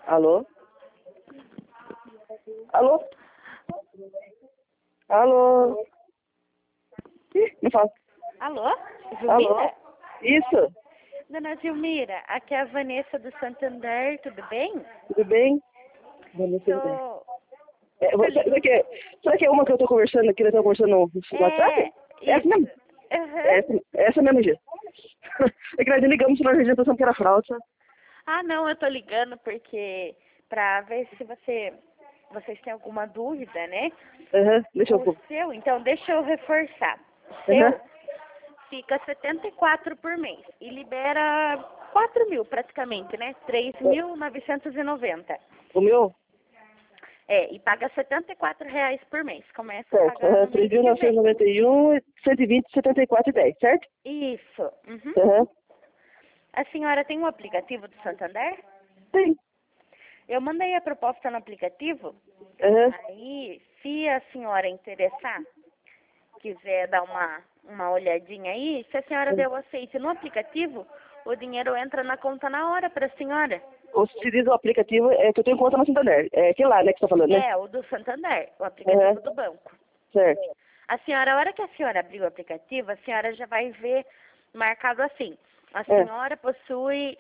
Alô? Alô? Alô? Ih, não fala. Alô? Zilmira? Alô? Isso, Dona Zilmira, aqui é a Vanessa do Santander, tudo bem? tudo bem? Vamos ver. Sou... Será que é uma que eu tô conversando aqui, nós estamos conversando no WhatsApp? Essa mesmo? Uhum. Essa mesmo, gente. É que nós ligamos para a gente pensando que era fraude, sabe? Ah, não, eu tô ligando porque pra ver se vocês têm alguma dúvida, né? Deixa eu O pôr. seu, então, deixa eu reforçar. O Aham. seu fica 74 por mês e libera 4 mil praticamente, né? 3.990. O meu? É, e paga R$ 74 por mês. Começa a Certo. pagar no mês que vem. 3.991, 120, 74,10, certo? Isso. Uhum. Aham. A senhora tem um aplicativo do Santander? Sim. Eu mandei a proposta no aplicativo. Aham. Aí, se a senhora interessar, quiser dar uma olhadinha aí, se a senhora der o aceite no aplicativo, o dinheiro entra na conta na hora para a senhora. Ou se diz o aplicativo, é que eu tenho conta no Santander. É aquele lá, né, que você tá falando, né? É, o do Santander, o aplicativo do banco. Certo. A senhora, a hora que a senhora abrir o aplicativo, a senhora já vai ver marcado assim. A É. senhora possui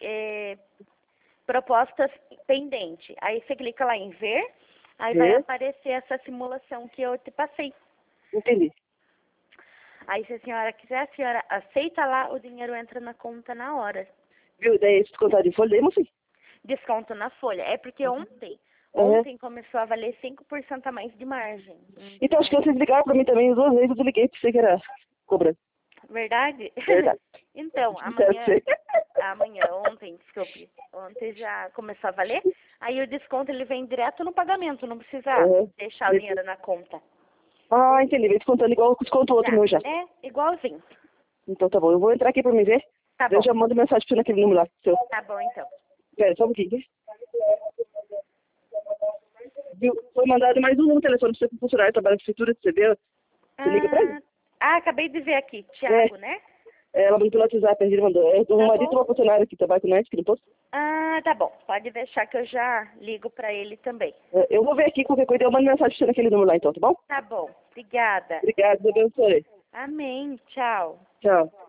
propostas pendentes. Aí você clica lá em ver, aí vai Ver. aparecer essa simulação que eu te passei. Entendi. Aí se a senhora quiser, a senhora aceita lá, o dinheiro entra na conta na hora. Viu? Daí, esse descontar de folha, daí, moço? Desconto na folha. É porque ontem Aham. começou a valer 5% a mais de margem. Então, acho que vocês ligaram pra mim também 2 vezes, eu desliguei, pensei que era cobrança. Verdade? Verdade. Então, Certo, sei. ontem, desculpe, ontem já começou a valer, aí o desconto ele vem direto no pagamento, não precisa Aham. deixar o dinheiro na conta. Ah, entendi. Vem descontando igual desconto o outro Já, meu já. é igualzinho. Então tá bom. Eu vou entrar aqui pra me ver. Tá Daí eu bom, já mando mensagem pra você naquele número lá. Seu. tá bom então. Pera, só um pouquinho. Viu? Foi mandado mais um número de telefone pra você, pro funcionário trabalhar na prefeitura, você vê? Você liga pra ele? Acabei de ver aqui, Thiago, né? Ela mandou pelo WhatsApp, ele mandou. É do Tá marido de bom. uma funcionária que trabalha com nós, aqui no posto. Tá bom, pode deixar que eu já ligo pra ele também. Eu vou ver aqui qualquer coisa, eu mando mensagem pra você naquele número lá então, tá bom? Tá bom, obrigada. Obrigado, Deus abençoe. Amém, tchau. Tchau.